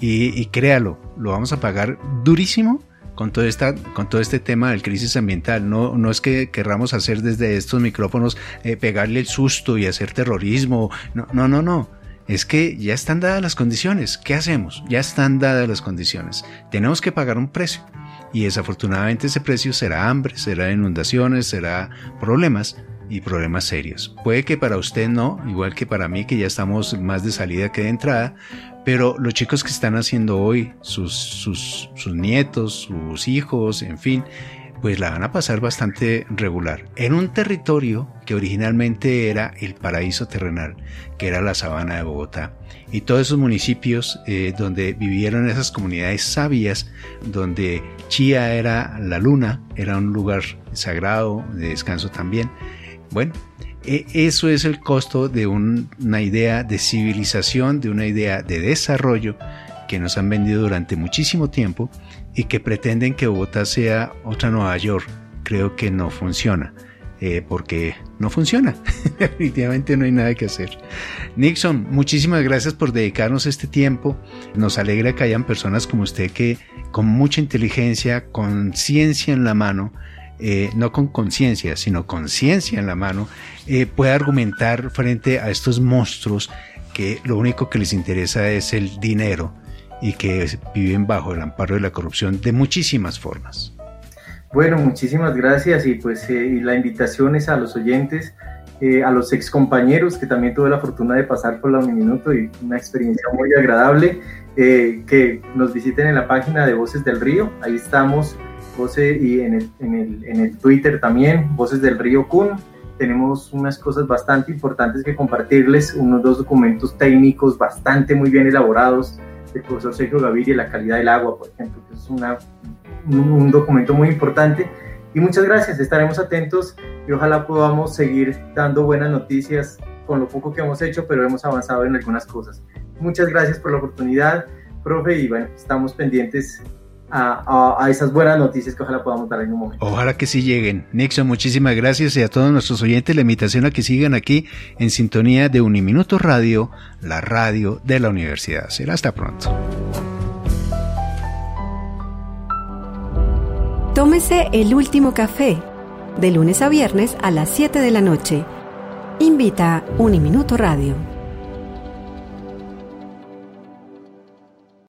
y créalo, lo vamos a pagar durísimo con todo este tema del crisis ambiental. No es que querramos hacer desde estos micrófonos pegarle el susto y hacer terrorismo. No. Es que ya están dadas las condiciones. ¿Qué hacemos? Ya están dadas las condiciones. Tenemos que pagar un precio. Y desafortunadamente ese precio será hambre, será inundaciones, será problemas, y problemas serios. Puede que para usted no, igual que para mí, que ya estamos más de salida que de entrada, pero los chicos que están haciendo hoy, sus nietos, sus hijos, en fin, pues la van a pasar bastante regular en un territorio que originalmente era el paraíso terrenal, que era la sabana de Bogotá, y todos esos municipios donde vivieron esas comunidades sabias, donde Chía era la luna, era un lugar sagrado de descanso también. Bueno, eso es el costo de una idea de civilización, de una idea de desarrollo que nos han vendido durante muchísimo tiempo, y que pretenden que Bogotá sea otra Nueva York. Creo que no funciona, porque no funciona. Definitivamente no hay nada que hacer. Nixon, muchísimas gracias por dedicarnos este tiempo. Nos alegra que hayan personas como usted que con mucha inteligencia, con ciencia en la mano, no con conciencia, sino con ciencia en la mano, pueda argumentar frente a estos monstruos que lo único que les interesa es el dinero, y que viven bajo el amparo de la corrupción de muchísimas formas. Bueno, muchísimas gracias, y pues y la invitación es a los oyentes, a los excompañeros que también tuve la fortuna de pasar por la Uniminuto, y una experiencia muy agradable, que nos visiten en la página de Voces del Río. Ahí estamos, y en el Twitter también, Voces del Río CUN. tenemos unas cosas bastante importantes que compartirles, unos 2 documentos técnicos bastante muy bien elaborados del profesor Sergio Gaviria, la calidad del agua, por ejemplo, que es un documento muy importante. Y muchas gracias, estaremos atentos y ojalá podamos seguir dando buenas noticias con lo poco que hemos hecho, pero hemos avanzado en algunas cosas. Muchas gracias por la oportunidad, profe, y bueno, estamos pendientes a esas buenas noticias que ojalá podamos dar en un momento. Ojalá que sí lleguen. Nixon, muchísimas gracias, y a todos nuestros oyentes la invitación a que sigan aquí en sintonía de Uniminuto Radio, la radio de la universidad. Será hasta pronto. Tómese el último café, de lunes a viernes a las 7 de la noche. Invita Uniminuto Radio.